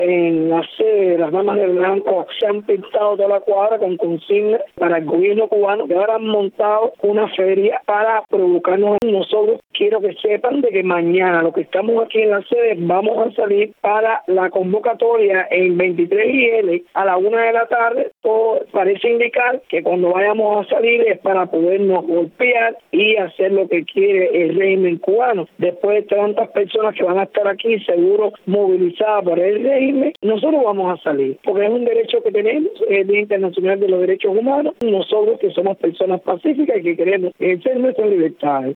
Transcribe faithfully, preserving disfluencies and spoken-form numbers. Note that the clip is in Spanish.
En la sede de las Damas del Blanco se han pintado toda la cuadra con consignas para el gobierno cubano, que ahora han montado una feria para provocarnos a nosotros. Quiero que sepan de que mañana, los que estamos aquí en la sede, vamos a salir para la convocatoria en veintitrés I L a la una de la tarde. Todo parece indicar que cuando vayamos a salir es para podernos golpear y hacer lo que quiere el régimen cubano. Después de tantas personas que van a estar aquí, seguro movilizadas por el régimen, nosotros vamos a salir, porque es un derecho que tenemos, el Día Internacional de los Derechos Humanos, nosotros que somos personas pacíficas y que queremos ejercer nuestras libertades.